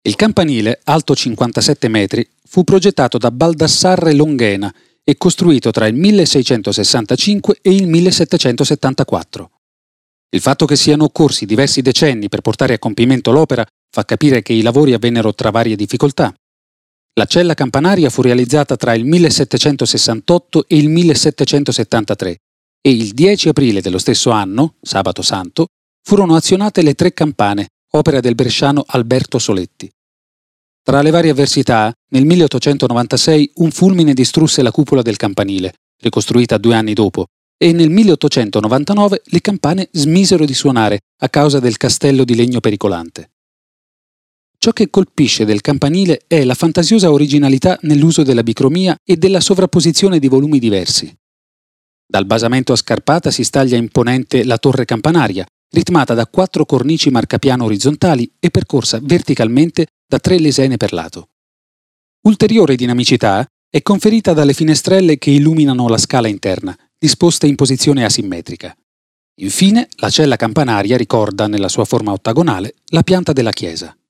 Il campanile, alto 57 metri, fu progettato da Baldassarre Longhena e costruito tra il 1665 e il 1774. Il fatto che siano occorsi diversi decenni per portare a compimento l'opera fa capire che i lavori avvennero tra varie difficoltà. La cella campanaria fu realizzata tra il 1768 e il 1773 e il 10 aprile dello stesso anno, sabato santo, furono azionate le 3 campane, opera del bresciano Alberto Soletti. Tra le varie avversità, nel 1896 un fulmine distrusse la cupola del campanile, ricostruita 2 anni dopo, e nel 1899 le campane smisero di suonare a causa del castello di legno pericolante. Ciò che colpisce del campanile è la fantasiosa originalità nell'uso della bicromia e della sovrapposizione di volumi diversi. Dal basamento a scarpata si staglia imponente la torre campanaria, ritmata da 4 cornici marcapiano orizzontali e percorsa verticalmente da 3 lesene per lato. Ulteriore dinamicità è conferita dalle finestrelle che illuminano la scala interna, disposte in posizione asimmetrica. Infine, la cella campanaria ricorda, nella sua forma ottagonale, la pianta della chiesa.